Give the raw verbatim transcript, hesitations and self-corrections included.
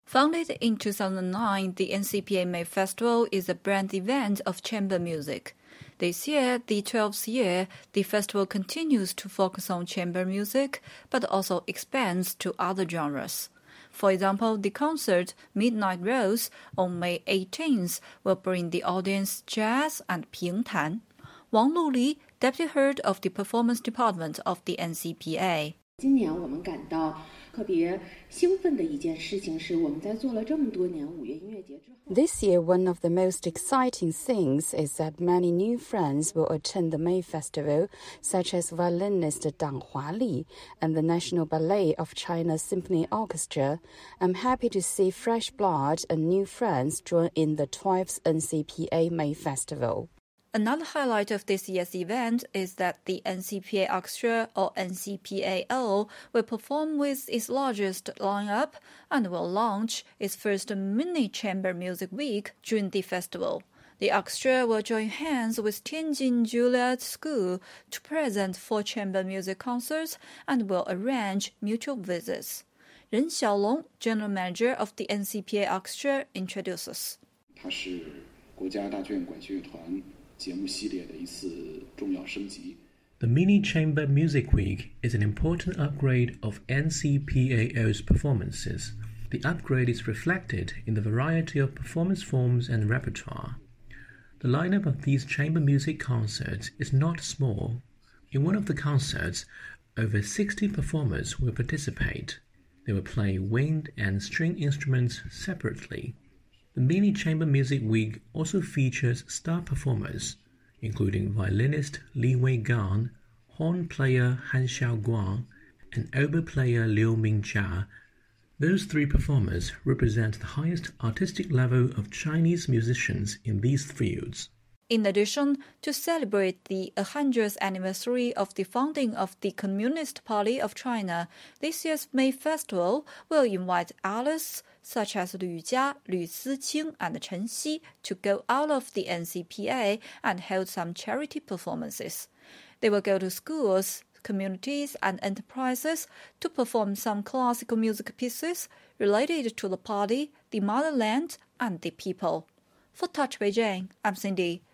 Founded in two thousand nine, the N C P A May Festival is a brand event of chamber music. This year, the twelfth year, the festival continues to focus on chamber music, but also expands to other genres. For example, the concert Midnight Rose on May eighteenth will bring the audience jazz and pingtan. Wang Luli, deputy head of the performance department of the N C P A. 今年我们感到特别兴奋的一件事情是，我们在做了这么多年五月音乐节之后 This year, one of the most exciting things is that many new friends will attend the May Festival, such as violinist Dang Huali and the National Ballet of China's Symphony Orchestra. I'm happy to see fresh blood and new friends join in the twelfth N C P A May Festival. Another highlight of this year's event is that the N C P A Orchestra, or N C P A O, will perform with its largest lineup and will launch its first mini-chamber music week during the festival. The orchestra will join hands with Tianjin Juilliard School to present four chamber music concerts and will arrange mutual visits. Ren Xiaolong, general manager of the N C P A Orchestra, introduces. 它是国家大剧院管弦乐团 节目系列的一次重要升级。 The Mini Chamber Music Week is an important upgrade of N C P A O's performances. The upgrade is reflected in the variety of performance forms and repertoire. The lineup of these chamber music concerts is not small. In one of the concerts, over sixty performers will participate. They will play wind and string instruments separately. The Mini Chamber Music Week also features star performers, including violinist Li Weigan, horn player Han Xiaoguang, and oboe player Liu Mingjia. Those three performers represent the highest artistic level of Chinese musicians in these fields. In addition, to celebrate the one hundredth anniversary of the founding of the Communist Party of China, this year's May Festival will invite artists such as Lü Jia, Lü Siqing, and Chen Xi to go out of the N C P A and hold some charity performances. They will go to schools, communities, and enterprises to perform some classical music pieces related to the party, the motherland, and the people. For Touch Beijing, I'm Cindy.